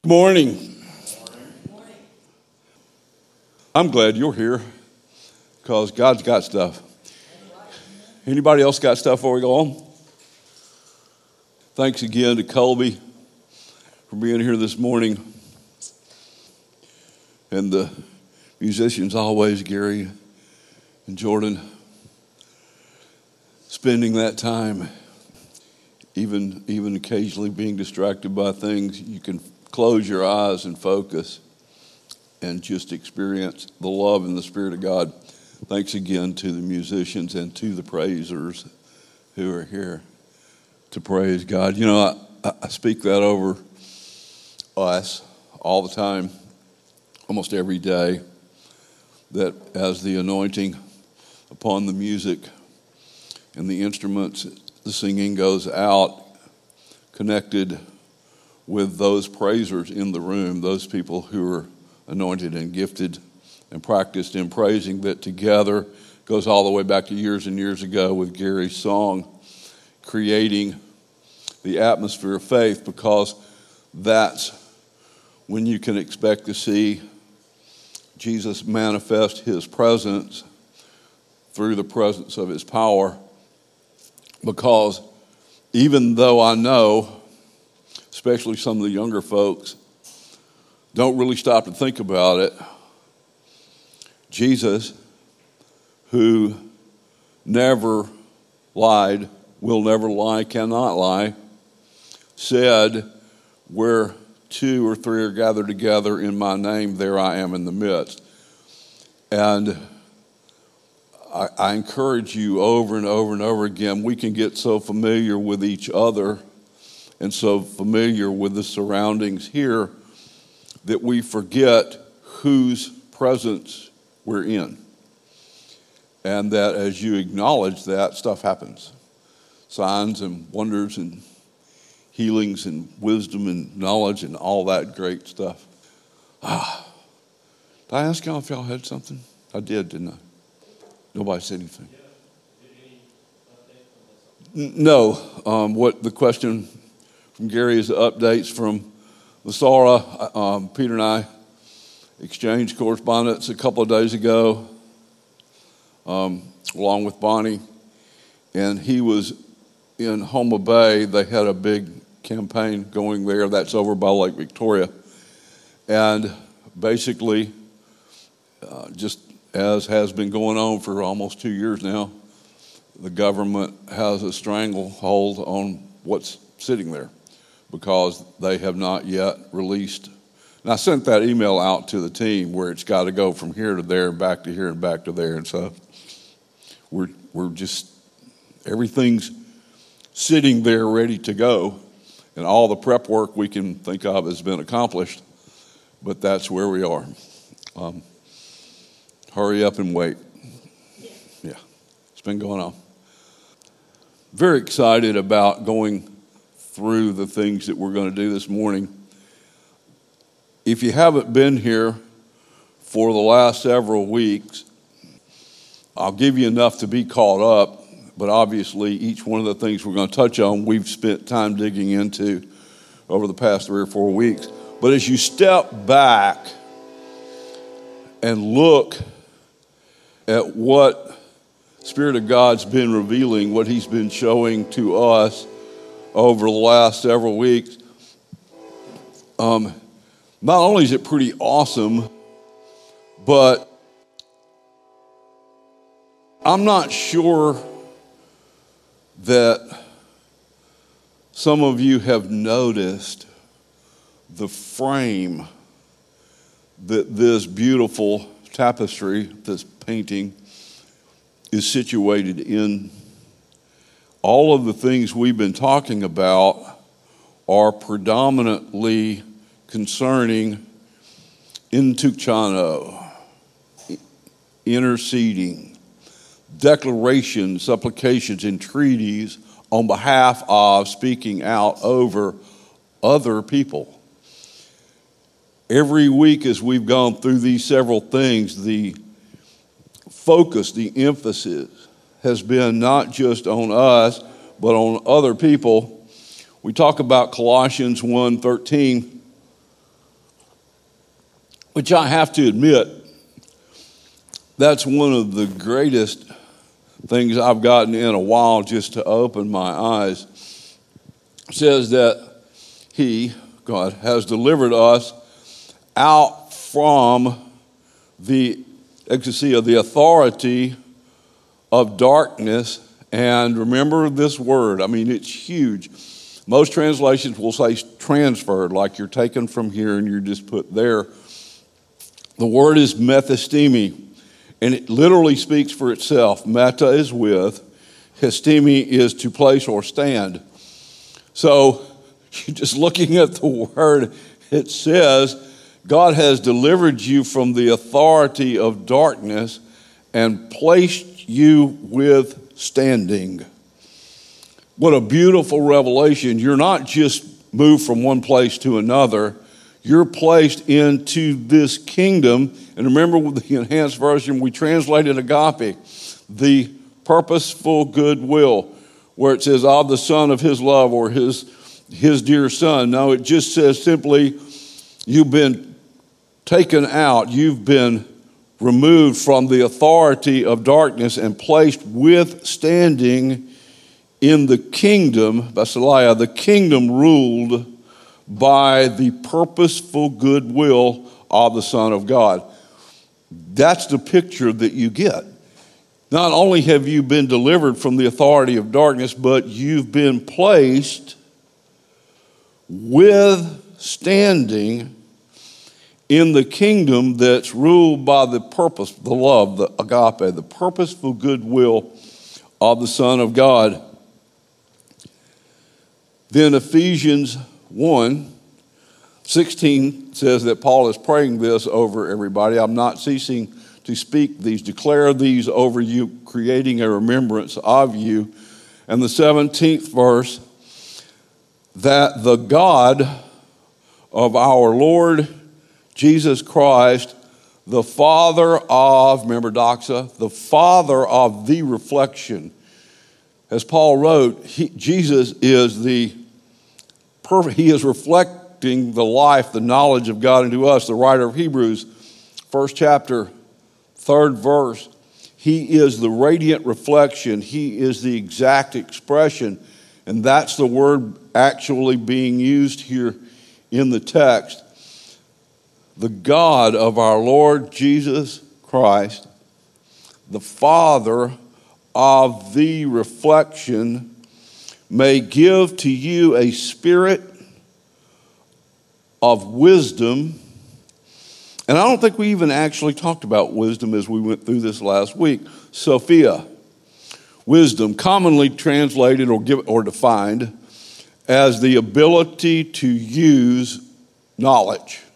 Morning. I'm glad you're here because God's got stuff. Anybody else got stuff before we go on? Thanks again to Colby for being here this morning. And the musicians always, Gary and Jordan, spending that time, even occasionally being distracted by things, you can close your eyes and focus and just experience the love and the Spirit of God. Thanks again to the musicians and to the praisers who are here to praise God. You know, I speak that over us all the time, almost every day, that as the anointing upon the music and the instruments, the singing goes out, connected with those praisers in the room, those people who are anointed and gifted and practiced in praising, that together goes all the way back to years and years ago with Gary's song, creating the atmosphere of faith, because that's when you can expect to see Jesus manifest his presence through the presence of his power. Because even though I know, especially some of the younger folks, don't really stop to think about it, Jesus, who never lied, will never lie, cannot lie, said, where two or three are gathered together in my name, there I am in the midst. And I encourage you over and over and over again, we can get so familiar with each other and so familiar with the surroundings here that we forget whose presence we're in. And that as you acknowledge that, stuff happens. Signs and wonders and healings and wisdom and knowledge and all that great stuff. Did I ask y'all if y'all had something? I did, didn't I? Nobody said anything. No. What the question from Gary is the updates from Lasara. Peter and I exchanged correspondence a couple of days ago, along with Bonnie, and he was in Homa Bay. They had a big campaign going there. That's over by Lake Victoria. And basically, just as has been going on for almost 2 years now, the government has a stranglehold on what's sitting there because they have not yet released. And I sent that email out to the team where it's got to go from here to there and back to here and back to there. And so we're just, everything's sitting there ready to go. And all the prep work we can think of has been accomplished. But that's where we are. Hurry up and wait. Yeah, it's been going on. Very excited about going through the things that we're going to do this morning. If you haven't been here for the last several weeks, I'll give you enough to be caught up, but obviously each one of the things we're going to touch on, we've spent time digging into over the past 3 or 4 weeks. But as you step back and look at what Spirit of God's been revealing, what he's been showing to us over the last several weeks, not only is it pretty awesome, but I'm not sure that some of you have noticed the frame that this beautiful tapestry, this painting, is situated in. All of the things we've been talking about are predominantly concerning intuchano, interceding, declarations, supplications, entreaties on behalf of, speaking out over other people. Every week as we've gone through these several things, the focus, the emphasis has been not just on us, but on other people. We talk about Colossians 1:13, which I have to admit, that's one of the greatest things I've gotten in a while, just to open my eyes. It says that he, God, has delivered us out from the exousia, the authority of darkness. And remember this word, I mean, it's huge. Most translations will say transferred, like you're taken from here and you're just put there. The word is methistemi, and it literally speaks for itself. Meta is with, histemi is to place or stand. So, just looking at the word, it says, God has delivered you from the authority of darkness and placed you with standing. What a beautiful revelation. You're not just moved from one place to another. You're placed into this kingdom. And remember, with the enhanced version, we translated agape, the purposeful goodwill, where it says, of the Son of his love, or his dear Son. No, it just says simply, you've been taken out, you've been removed from the authority of darkness and placed with standing in the kingdom, Basileia, the kingdom ruled by the purposeful goodwill of the Son of God. That's the picture that you get. Not only have you been delivered from the authority of darkness, but you've been placed with standing in the kingdom that's ruled by the purpose, the love, the agape, the purposeful goodwill of the Son of God. Then Ephesians 1:16 says that Paul is praying this over everybody. I'm not ceasing to speak these, declare these over you, creating a remembrance of you. And the 17th verse, that the God of our Lord Jesus Christ, the Father of, remember doxa, the Father of the reflection. As Paul wrote, Jesus is the perfect, he is reflecting the life, the knowledge of God into us. The writer of Hebrews, 1st chapter, 3rd verse, he is the radiant reflection. He is the exact expression. And that's the word actually being used here in the text. The God of our Lord Jesus Christ, the Father of the reflection, may give to you a spirit of wisdom. And I don't think we even actually talked about wisdom as we went through this last week. Sophia, wisdom, commonly translated or defined as the ability to use knowledge.